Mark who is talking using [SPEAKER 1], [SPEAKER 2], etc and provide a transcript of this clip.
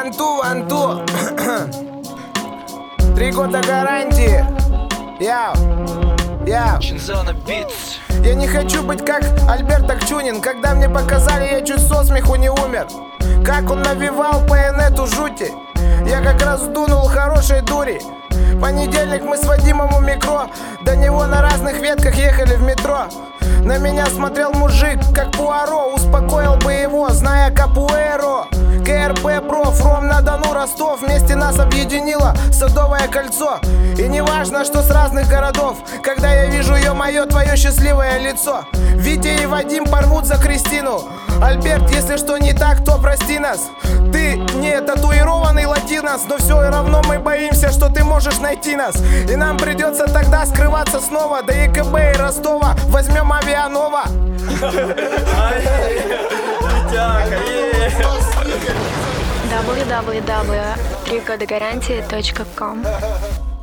[SPEAKER 1] Ванту. 3 года гарантии.
[SPEAKER 2] Чинзона Битс.
[SPEAKER 1] Я не хочу быть как Альберт Акчунин. Когда мне показали, я чуть со смеху не умер. Как он навевал по инету жути. Я как раз дунул хорошей дури. Понедельник мы с Вадимом у микро. До него на разных ветках ехали в метро. На меня смотрел мужик, как Пуаро. Успокоил бы его, зная капуэро. КРП проф, Ром-на-Дону, Ростов. Вместе нас объединило Садовое кольцо. И не важно, что с разных городов. Когда я вижу ее, мое, твое счастливое лицо. Витя и Вадим порвут за Кристину. Альберт, если что не так, то прости нас. Ты не татуированный латинос, но все равно мы боимся, что ты можешь найти нас. И нам придется тогда скрываться снова. До ЕКБ и Ростова возьмем авианова.
[SPEAKER 3] www.3годогарантии.com